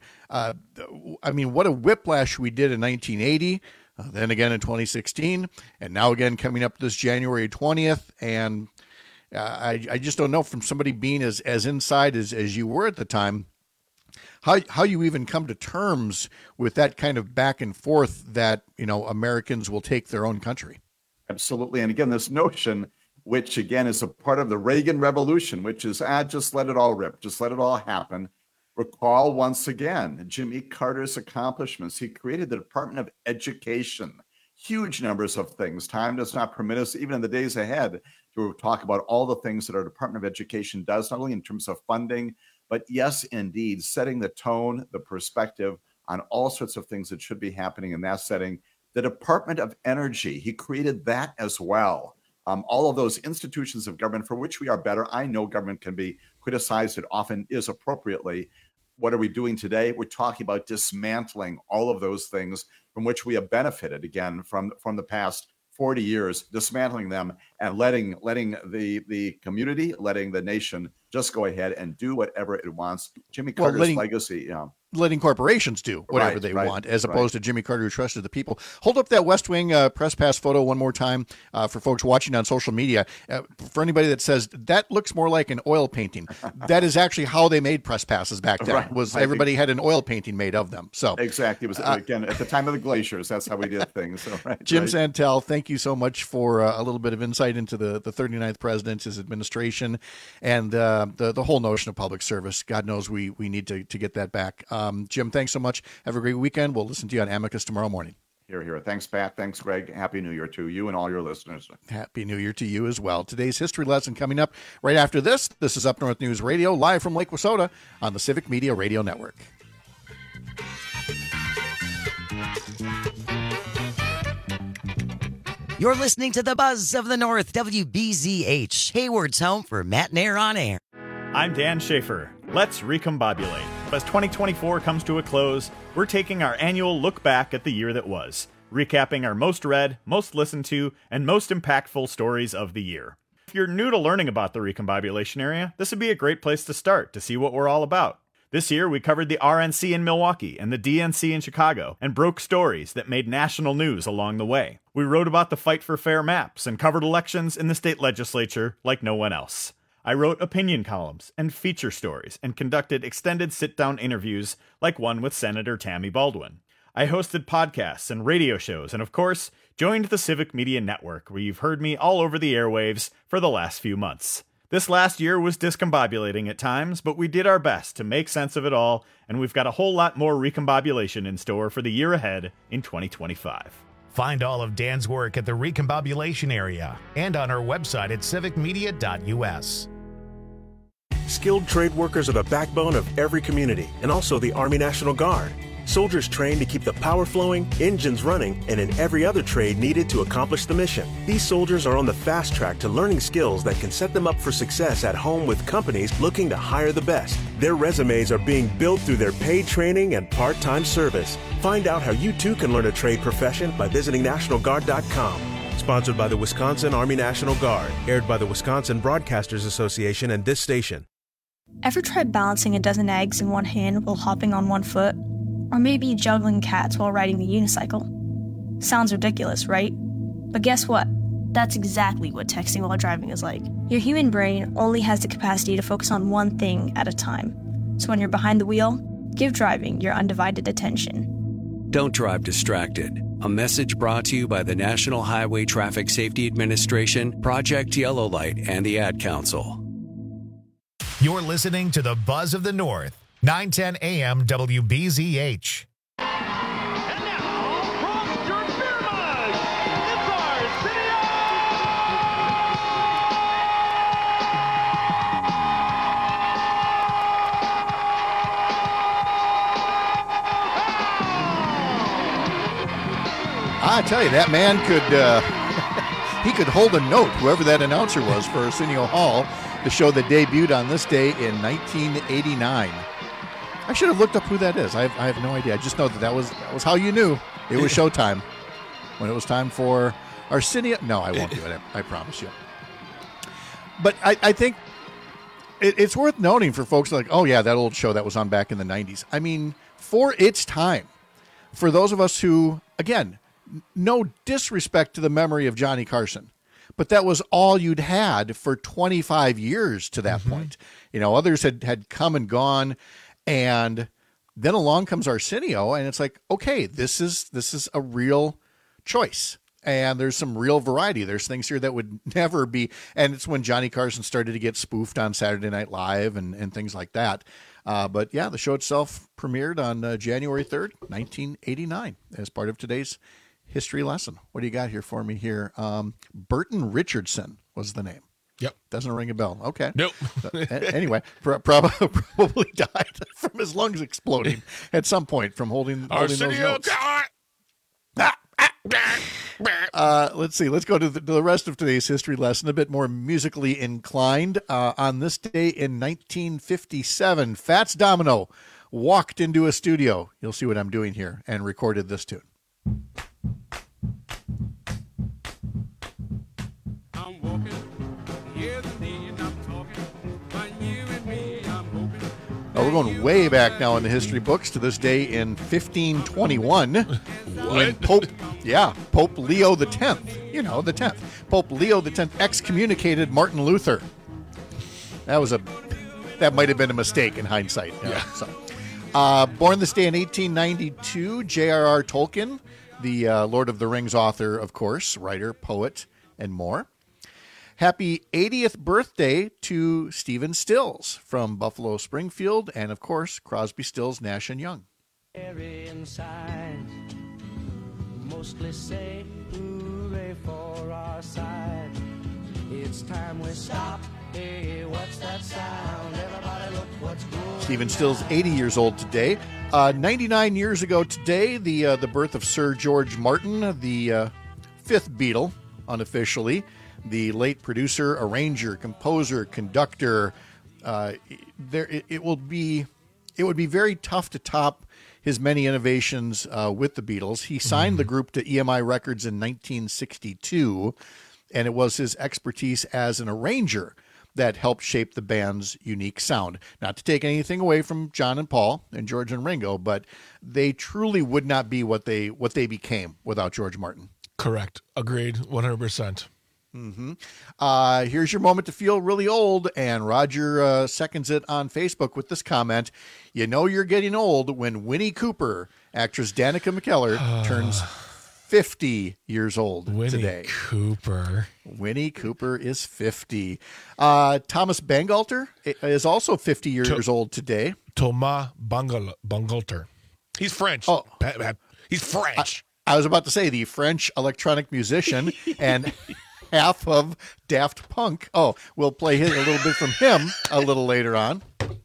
What a whiplash we did in 1980, then again in 2016, and now again coming up this January 20th. And I just don't know, from somebody being as inside as you were at the time, how you even come to terms with that kind of back and forth that, Americans will take their own country. Absolutely. And again, this notion, which again is a part of the Reagan Revolution, which is, just let it all rip, just let it all happen. Recall once again, Jimmy Carter's accomplishments. He created the Department of Education, huge numbers of things. Time does not permit us, even in the days ahead, to talk about all the things that our Department of Education does, not only in terms of funding, but yes, indeed, setting the tone, the perspective on all sorts of things that should be happening in that setting. The Department of Energy, he created that as well. All of those institutions of government for which we are better. I know government can be criticized. It often is appropriately. What are we doing today? We're talking about dismantling all of those things from which we have benefited, again, from the past 40 years, dismantling them and letting the community, letting the nation just go ahead and do whatever it wants. Jimmy Carter's legacy. letting corporations do whatever they want, as opposed to Jimmy Carter, who trusted the people. Hold up that West Wing press pass photo one more time for folks watching on social media. For anybody that says that looks more like an oil painting, that is actually how they made press passes back then. Everybody had an oil painting made of them. So exactly, it was again at the time of the glaciers. That's how we did things. So, Jim Santel, thank you so much for a little bit of insight into the 39th president, his administration, and the whole notion of public service. God knows we need to get that back. Jim, thanks so much. Have a great weekend. We'll listen to you on Amicus tomorrow morning. Here. Thanks, Pat. Thanks, Greg. Happy New Year to you and all your listeners. Happy New Year to you as well. Today's history lesson coming up right after this. This is Up North News Radio, live from Lake Wissota on the Civic Media Radio Network. You're listening to the Buzz of the North, WBZH, Hayward's home for Matt Nair on Air. I'm Dan Schaefer. Let's recombobulate. As 2024 comes to a close, we're taking our annual look back at the year that was, recapping our most read, most listened to, and most impactful stories of the year. If you're new to learning about the recombobulation area, this would be a great place to start to see what we're all about. This year, we covered the RNC in Milwaukee and the DNC in Chicago and broke stories that made national news along the way. We wrote about the fight for fair maps and covered elections in the state legislature like no one else. I wrote opinion columns and feature stories and conducted extended sit-down interviews like one with Senator Tammy Baldwin. I hosted podcasts and radio shows and, of course, joined the Civic Media Network, where you've heard me all over the airwaves for the last few months. This last year was discombobulating at times, but we did our best to make sense of it all, and we've got a whole lot more recombobulation in store for the year ahead in 2025. Find all of Dan's work at the recombobulation area and on our website at civicmedia.us. Skilled trade workers are the backbone of every community and also the Army National Guard. Soldiers trained to keep the power flowing, engines running, and in every other trade needed to accomplish the mission. These soldiers are on the fast track to learning skills that can set them up for success at home with companies looking to hire the best. Their resumes are being built through their paid training and part-time service. Find out how you too can learn a trade profession by visiting NationalGuard.com. Sponsored by the Wisconsin Army National Guard. Aired by the Wisconsin Broadcasters Association and this station. Ever tried balancing a dozen eggs in one hand while hopping on one foot? Or maybe juggling cats while riding the unicycle? Sounds ridiculous, right? But guess what? That's exactly what texting while driving is like. Your human brain only has the capacity to focus on one thing at a time. So when you're behind the wheel, give driving your undivided attention. Don't drive distracted. A message brought to you by the National Highway Traffic Safety Administration, Project Yellow Light, and the Ad Council. You're listening to the Buzz of the North, 910 AM WBZH. I tell you, that man could he could hold a note, whoever that announcer was, for Arsenio Hall, the show that debuted on this day in 1989. I should have looked up who that is. I have no idea. I just know that was how you knew it was showtime. When it was time for Arsenio. No, I won't do it. I promise you. But I think it's worth noting for folks like, oh yeah, that old show that was on back in the 90s. I mean, for its time, for those of us who, again, no disrespect to the memory of Johnny Carson, but that was all you'd had for 25 years to that point. You know, others had come and gone, and then along comes Arsenio, and it's like, okay, this is a real choice, and there's some real variety. There's things here that would never be, and it's when Johnny Carson started to get spoofed on Saturday Night Live and things like that. But yeah, the show itself premiered on January 3rd, 1989, as part of today's history lesson. What do you got here for me here? Burton Richardson was the name. Yep. Doesn't ring a bell. Okay. Nope. Anyway, probably died from his lungs exploding at some point from holding those notes. Let's see. Let's go to the rest of today's history lesson, a bit more musically inclined. On this day in 1957, Fats Domino walked into a studio. You'll see what I'm doing here, and recorded this tune. I'm walking, hear the need, I'm talking, but you and me, I'm hoping. We're going way back now in the history books to this day in 1521. When Pope Leo the 10th, the 10th. Pope Leo the 10th excommunicated Martin Luther. That might have been a mistake in hindsight. Born this day in 1892, J.R.R. Tolkien, the Lord of the Rings author, of course, writer, poet, and more. Happy 80th birthday to Stephen Stills from Buffalo Springfield, and of course, Crosby, Stills, Nash & Young. Inside, mostly say hooray for our side. It's time we stop. Hey, what's that sound? Everybody look what's going. Stephen Stills, 80 years old today. 99 years ago today, the birth of Sir George Martin, the fifth Beatle, unofficially. The late producer, arranger, composer, conductor. It would be very tough to top his many innovations with the Beatles. He signed the group to EMI Records in 1962, and it was his expertise as an arranger that helped shape the band's unique sound. Not to take anything away from John and Paul and George and Ringo, but they truly would not be what they became without George Martin. Correct. Agreed. 100%. Here's your moment to feel really old, and Roger seconds it on Facebook with this comment. You know you're getting old when Winnie Cooper, actress Danica McKellar, turns 50 years old today. Winnie Cooper is 50. Thomas Bangalter is also 50 years old today. Thomas Bangalter. He's French. Oh, he's French. I was about to say the French electronic musician and half of Daft Punk. Oh, we'll play a little bit from him a little later on.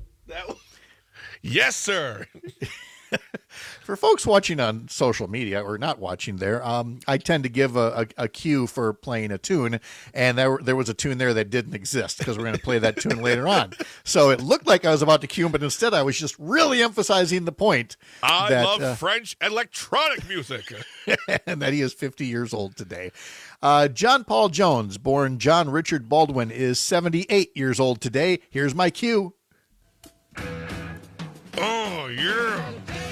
Yes, sir. For folks watching on social media or not watching there, I tend to give a cue for playing a tune, and there was a tune there that didn't exist because we're going to play that tune later on. So it looked like I was about to cue him, but instead I was just really emphasizing the point. I love French electronic music. And that he is 50 years old today. John Paul Jones, born John Richard Baldwin, is 78 years old today. Here's my cue. Oh, yeah.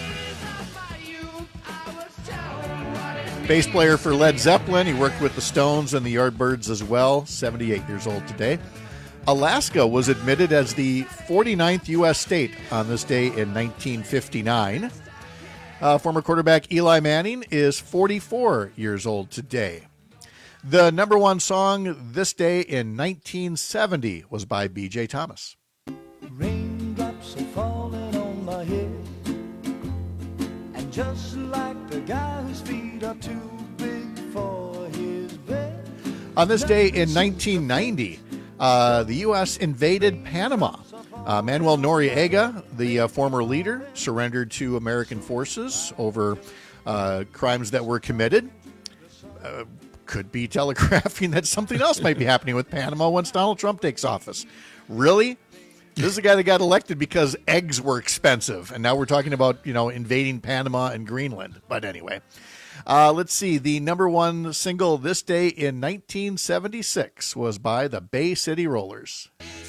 Bass player for Led Zeppelin. He worked with the Stones and the Yardbirds as well. 78 years old today. Alaska was admitted as the 49th U.S. state on this day in 1959. Former quarterback Eli Manning is 44 years old today. The number one song this day in 1970 was by B.J. Thomas. Raindrops are falling on my head, and just like the guy whose feet are too big for his bed. On this day in 1990, the U.S. invaded Panama. Manuel Noriega, the former leader, surrendered to American forces over crimes that were committed. Could be telegraphing that something else might be happening with Panama once Donald Trump takes office. Really? This is a guy that got elected because eggs were expensive, and now we're talking about, invading Panama and Greenland. But anyway, let's see. The number one single this day in 1976 was by the Bay City Rollers.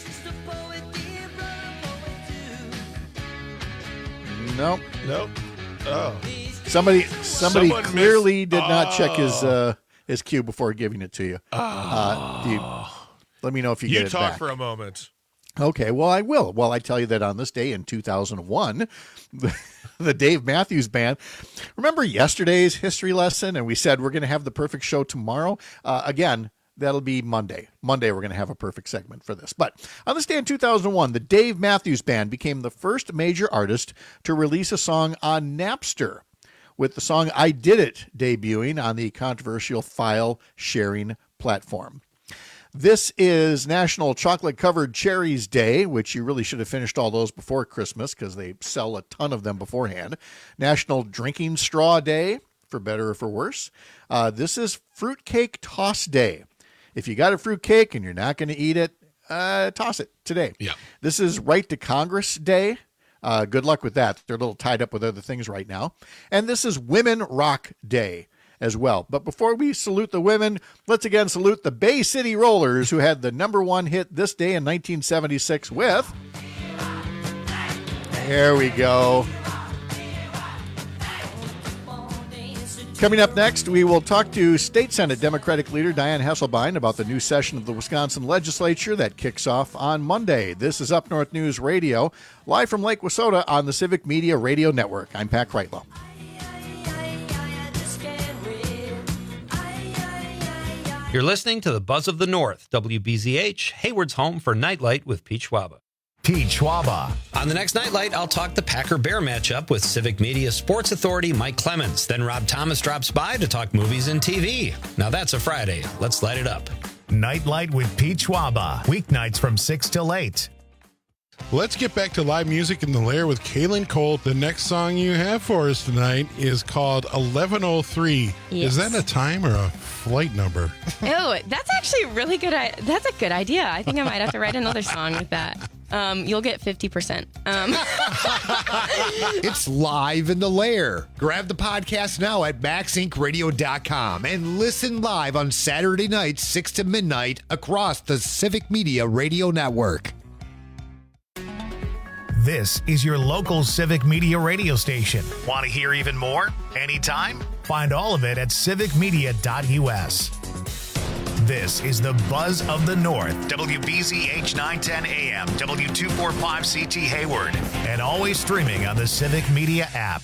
Nope. Oh. Somebody clearly did not check his cue before giving it to you. Let me know if you get it back. You talk for a moment. Okay, well, I will. Well, I tell you that on this day in 2001, the Dave Matthews Band. Remember yesterday's history lesson, and we said we're going to have the perfect show tomorrow? Again, that'll be Monday. Monday, we're going to have a perfect segment for this. But on this day in 2001, the Dave Matthews Band became the first major artist to release a song on Napster, with the song I Did It debuting on the controversial file sharing platform. This is National Chocolate-Covered Cherries Day, which you really should have finished all those before Christmas because they sell a ton of them beforehand. National Drinking Straw Day, for better or for worse. This is Fruitcake Toss Day. If you got a fruitcake and you're not going to eat it, toss it today. Yeah. This is Right to Congress Day. Good luck with that. They're a little tied up with other things right now. And this is Women Rock Day as well. But before we salute the women, let's again salute the Bay City Rollers, who had the number one hit this day in 1976 with There we go. Coming up next, we will talk to State Senate Democratic leader Dianne Hesselbein about the new session of the Wisconsin legislature that kicks off on Monday. This is Up North News Radio, live from Lake Wissota on the Civic Media Radio Network. I'm Pat Kreitlow. You're listening to the Buzz of the North, WBZH, Hayward's home for Nightlight with Pete Schwaba. Pete Schwaba. On the next Nightlight, I'll talk the Packer-Bear matchup with Civic Media sports authority Mike Clemens. Then Rob Thomas drops by to talk movies and TV. Now that's a Friday. Let's light it up. Nightlight with Pete Schwaba. Weeknights from 6 till 8. Let's get back to live music in the Lair with Kaylin Colt. The next song you have for us tonight is called 1103. Yes. Is that a time or a flight number? Oh, that's actually really good. That's a good idea. I think I might have to write another song with that. You'll get 50%. It's live in the Lair. Grab the podcast now at MaxIncRadio.com and listen live on Saturday nights, 6 to midnight, across the Civic Media Radio Network. This is your local Civic Media radio station. Want to hear even more? Anytime? Find all of it at civicmedia.us. This is the Buzz of the North, WBZH 910 AM, W245CT Hayward, and always streaming on the Civic Media app.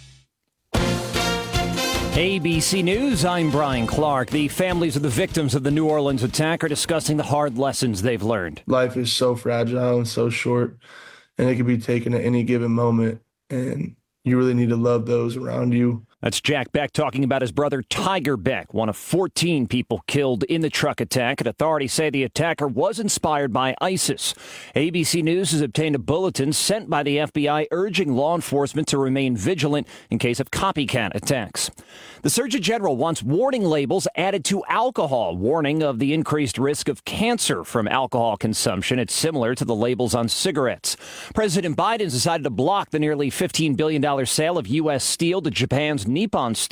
ABC News, I'm Brian Clark. The families of the victims of the New Orleans attack are discussing the hard lessons they've learned. Life is so fragile and so short, and it can be taken at any given moment, and you really need to love those around you. That's Jack Beck talking about his brother Tiger Beck, one of 14 people killed in the truck attack. And authorities say the attacker was inspired by ISIS. ABC News has obtained a bulletin sent by the FBI urging law enforcement to remain vigilant in case of copycat attacks. The Surgeon General wants warning labels added to alcohol, warning of the increased risk of cancer from alcohol consumption. It's similar to the labels on cigarettes. President Biden decided to block the nearly $15 billion sale of U.S. steel to Japan's Nippon Steel.